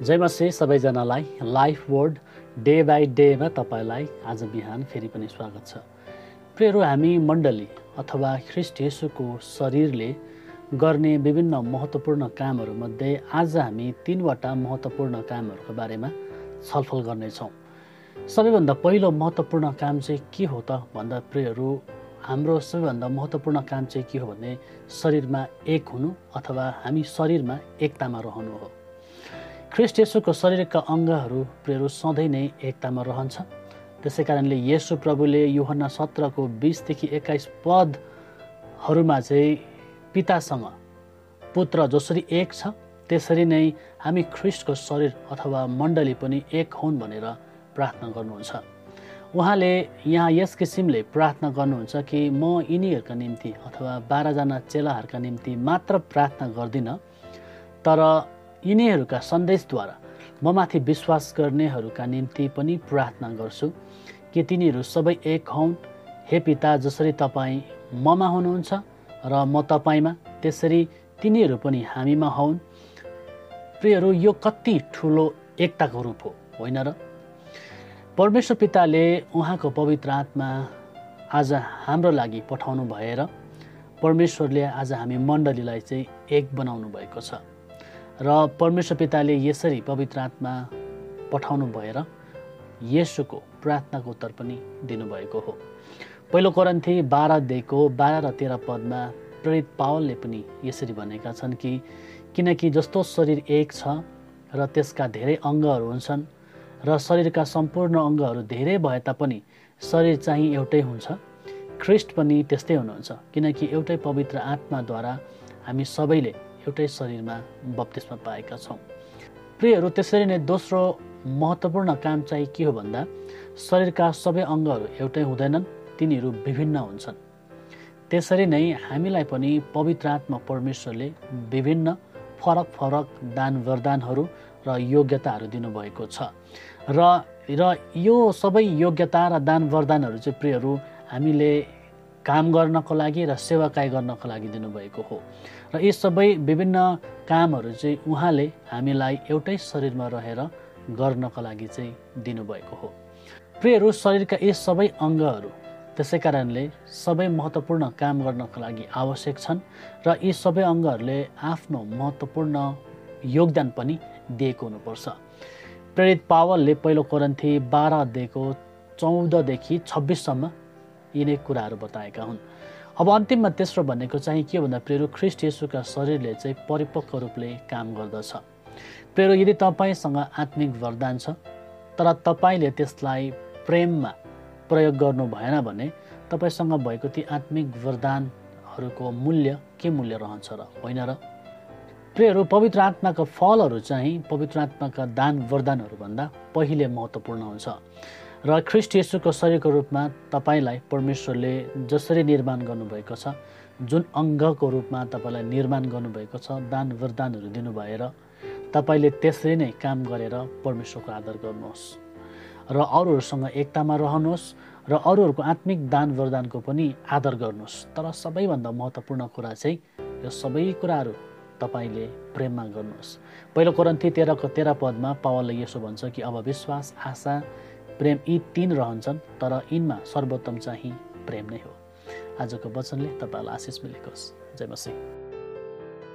जय मसी सबैजनालाई life word day by डेमा तपाईलाई आज बिहान फेरि पनि स्वागत छ। प्रियहरू, हामी मण्डली अथवा ख्रीष्ट येशूको शरीरले गर्ने विभिन्न महत्त्वपूर्ण कामहरूमध्ये आज हामी 3वटा महत्त्वपूर्ण कामहरूको बारेमा छलफल गर्नेछौँ। सबैभन्दा पहिलो महत्त्वपूर्ण काम चाहिँ के हो त भन्दा प्रियहरू, हाम्रो सबैभन्दा महत्त्वपूर्ण काम चाहिँ के हो भने शरीरमा एक हुनु अथवा हामी शरीरमा एकतामा रहनु हो। ख्रीष्ट येशूको शरीरका अङ्गहरू प्रियहरू सधैँ नै एकतामा रहन्छ। त्यसै कारणले येशू प्रभुले यूहन्ना 17को 20देखि 21 पदहरूमा चाहिँ पितासँग पुत्र जसरी एक छ त्यसरी नै हामी ख्रीष्टको शरीर अथवा मण्डली पनि एक हुन् भनेर प्रार्थना गर्नुहुन्छ। उहाँले यहाँ यस किसिमले प्रार्थना गर्नुहुन्छ कि म यिनीहरूका निम्ति अथवा 12 जना चेलाहरूका निम्ति मात्र प्रार्थना गर्दिनँ, तर यिनीहरूका सन्देशद्वारा म माथि विश्वास गर्नेहरूका निम्ति पनि प्रार्थना गर्छु कि तिनीहरू सबै एक हौन्। हे पिता, जसरी तपाईँ ममा हुनुहुन्छ र म तपाईँमा, त्यसरी तिनीहरू पनि हामीमा हौन्। प्रियहरू, यो कति ठुलो एकताको रूप हो, होइन र? परमेश्वर पिताले उहाँको पवित्र आत्मा आज हाम्रो लागि पठाउनु भएर परमेश्वरले आज हामी मण्डलीलाई चाहिँ एक बनाउनु भएको छ र परमेश्वर पिताले यसरी पवित्र आत्मा पठाउनु भएर येशूको प्रार्थनाको उत्तर पनि दिनुभएको हो। पहिलो कोरिन्थी 12 र 13 पदमा प्रेरित पावलले पनि यसरी भनेका छन् कि किनकि जस्तो शरीर एक छ र त्यसका धेरै अङ्गहरू हुन्छन् र शरीरका सम्पूर्ण अङ्गहरू धेरै भए तापनि शरीर चाहिँ एउटै हुन्छ, ख्रीष्ट पनि त्यस्तै हुनुहुन्छ। किनकि एउटै पवित्र आत्माद्वारा हामी सबैले एउटै शरीरमा बप्तिस्मा पाएका छौँ। प्रियहरू, त्यसरी नै दोस्रो महत्त्वपूर्ण काम चाहिँ के हो भन्दा शरीरका सबै अङ्गहरू एउटै हुँदैनन्, तिनीहरू विभिन्न हुन्छन्। त्यसरी नै हामीलाई पनि पवित्र आत्मा परमेश्वरले विभिन्न फरक फरक दान वरदानहरू र योग्यताहरू दिनुभएको छ र यो सबै योग्यता र दान वरदानहरू चाहिँ प्रियहरू हामीले काम गर्नको लागि र सेवाकाई गर्नको लागि दिनुभएको हो र यी सबै विभिन्न कामहरू चाहिँ उहाँले हामीलाई एउटै शरीरमा रहेर गर्नको लागि चाहिँ दिनुभएको हो। प्रियहरू, शरीरका यी सबै अङ्गहरू त्यसै कारणले सबै महत्त्वपूर्ण काम गर्नको लागि आवश्यक छन् र यी सबै अङ्गहरूले आफ्नो महत्त्वपूर्ण योगदान पनि दिएको हुनुपर्छ। प्रेरित पावलले पहिलो कोरिन्थी 12 अध्यायको 14देखि 26सम्म यिनै कुराहरू बताएका हुन्। अब अन्तिममा तेस्रो भनेको चाहिँ के भन्दा प्रियहरू, ख्रीष्ट येशूका शरीरले चाहिँ परिपक्व रूपले काम गर्दछ। प्रियहरू, यदि तपाईँसँग आत्मिक वरदान छ तर तपाईँले त्यसलाई प्रेममा प्रयोग गर्नु भएन भने तपाईँसँग भएको ती आत्मिक वरदानहरूको के मूल्य रहन्छ र, होइन र? प्रियहरू, पवित्र आत्माका फलहरू चाहिँ पवित्र आत्माका दान वरदानहरूभन्दा पहिले महत्त्वपूर्ण हुन्छ र ख्रीष्ट येशूको शरीरको रूपमा तपाईँलाई परमेश्वरले जसरी निर्माण गर्नुभएको छ, जुन अङ्गको रूपमा तपाईँलाई निर्माण गर्नुभएको छ, दान वरदानहरू दिनुभएर तपाईँले त्यसरी नै काम गरेर परमेश्वरको आदर गर्नुहोस् र अरूहरूसँग एकतामा रहनुहोस् र अरूहरूको आत्मिक दान वरदानको पनि आदर गर्नुहोस्। तर सबैभन्दा महत्त्वपूर्ण कुरा चाहिँ यो सबै कुराहरू तपाईँले प्रेममा गर्नुहोस्। पहिलो कोरिन्थी 13 पदमा पावलले यसो भन्छ कि अब विश्वास, आशा, प्रेम यी 3 रहन्छन्, तर यिनमा सर्वोत्तम चाहिँ प्रेम नै हो। आजको वचनले तपाईँलाई आशिष मिलेकोस्। जय मसीह।